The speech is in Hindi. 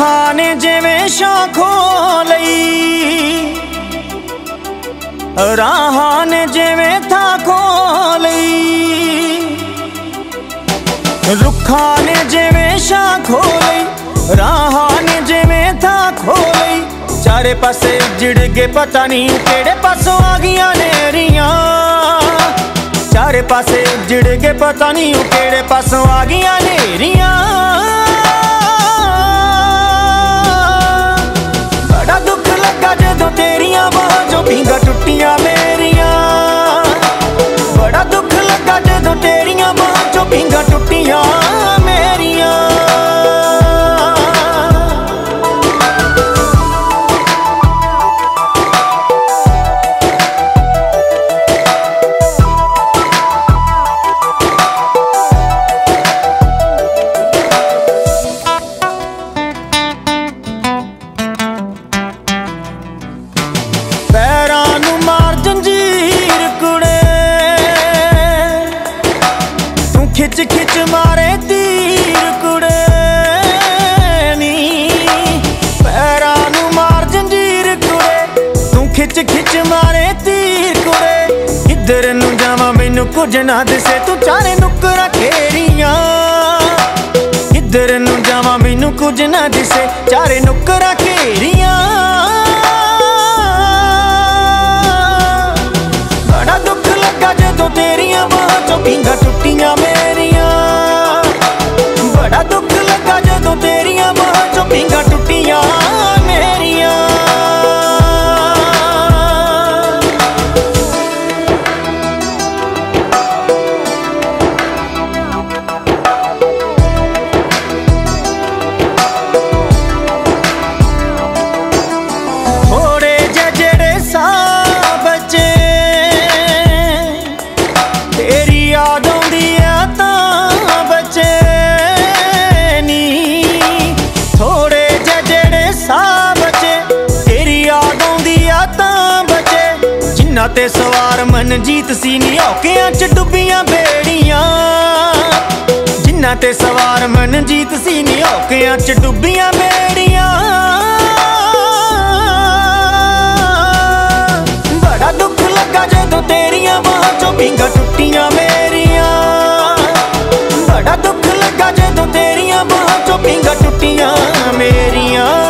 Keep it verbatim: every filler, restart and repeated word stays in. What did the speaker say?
रुखां ने जिवें शाखों लई, राहां ने जिवें थाखों लई। रुखां ने जिवें शाखों लई, राहां ने जिवें थाखों लई। चारे पासे उजड़ गए पता नहीं केड़े पासों आ गईयां नेरियां। चारे पासे उजड़ गए पता नहीं केड़े पासों आ गईयां नेरियां। बड़ा दुख लगा जदों तेरियां बाहां चों पींगा टुटियां मेरियां। बड़ा दुख लगा जदों तेरियां बाहां चों पींगा टुटियां मेरियां। पैरां नूं मार जंजीर कुड़े, तू खिच खिच मारे तीर कुड़े नी। पैरां नूं मार जंजीर कुड़े, तू खिच खिच मारे तीर कुड़े। किधर नूं जावां मैनू कुछ ना दिसे, तू चारे नुकरां घेरियां। किधर नूं जावां मैनू कुछ ना दिसे, चारे नुकरां घेरियां। जदों तेरियां बाहां चों पींगा टुटियां मेरियां। बड़ा दुख लगा जदों तेरियां बाहां चों पींगा टुटियां मेरियां। थोड़े जे जेड़े साह बचे, तेरी याद आउंदी आ तां बचे नी। थोड़े जे जेड़े साह बचे, तेरी याद आउंदी आ तां बचे। जिन्ना ते सवार मनजीत सी नी औकियां च डुब्बियां बेड़ियां। जिन्ना ते सवार मनजीत सी नी औकियां च डुब्बियां बेड़ियां। बड़ा दुख लगा जदों तेरियां बाहां चों पींगा टुटियां मेरियां। बड़ा दुख लगा जदों तेरियां बाहां चों पींगा टुटियां मेरियां।